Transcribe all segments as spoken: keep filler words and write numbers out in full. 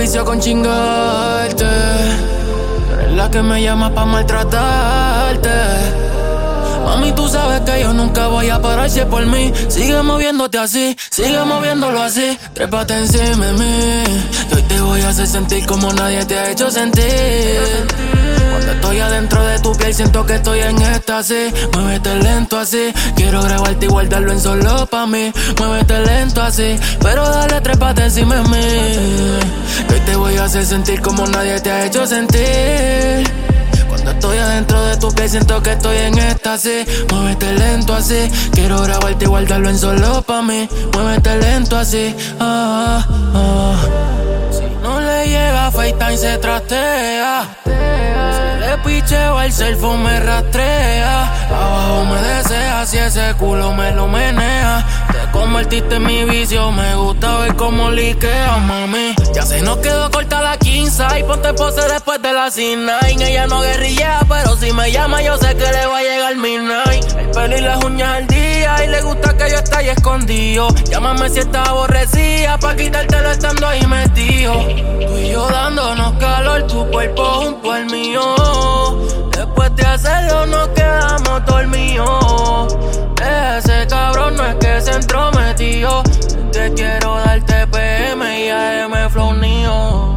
vicio con chingarte. Tú eres la que me llama pa' maltratarte. Mami, tú sabes que yo nunca voy a parar si es por mí. Sigue moviéndote así, sigue moviéndolo así. Trépate encima de mí, que hoy te voy a hacer sentir como nadie te ha hecho sentir. Cuando estoy adentro de tu piel siento que estoy en éxtasis. Muévete lento así, quiero grabarte y guardarlo en solo pa' mí. Muévete lento así, pero dale trépate encima de mí, que hoy te voy a hacer sentir como nadie te ha hecho sentir. Cuando estoy adentro de tu piel siento que estoy en éxtasis. Muévete lento así, quiero grabarte y guardarlo en solo pa' mí. Muévete lento así, ah, ah. Si no le llega FaceTime se trastea. Si le picheo el cellphone me rastrea. Abajo me desea si ese culo me lo menea. Te convertiste en mi vicio, me gusta ver cómo liquea, mami. Ya se nos quedó corta la quince y ponte pose después de la C nueve. Ella no guerrillea, pero si me llama yo sé que le va a llegar midnight. El pelo y las uñas al día y le gusta que yo esté ahí escondido. Llámame si está aborrecida pa' quitártelo estando ahí metido. Tú y yo dándonos calor, tu cuerpo junto al mío. Después de hacerlo nos quedamos dormidos. Ese cabrón no es que se entrometió. Te quiero darte P M y A M flow mío.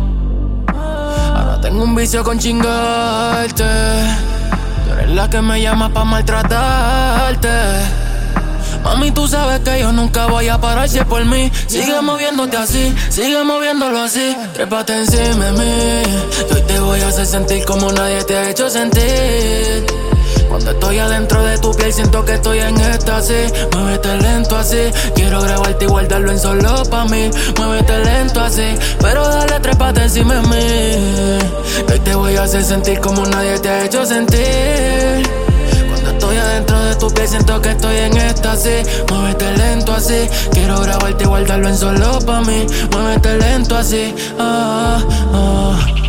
Ahora tengo un vicio con chingarte. Tú eres la que me llama pa' maltratarte. Mami, tú sabes que yo nunca voy a parar si es por mí. Sigue moviéndote así, sigue moviéndolo así. Trépate encima de mí, que hoy te voy a hacer sentir como nadie te ha hecho sentir. Cuando estoy adentro de tu piel siento que estoy en éxtasis. Muévete lento así, quiero grabarte y guardarlo en solo pa' mí. Muévete lento así, pero dale trépate encima de mí, que hoy te voy a hacer sentir como nadie te ha hecho sentir. Cuando estoy adentro de tu piel siento que estoy en éxtasis. Muévete lento así, quiero grabarte y guardarlo en solo pa' mí. Muévete lento así, ah, ah.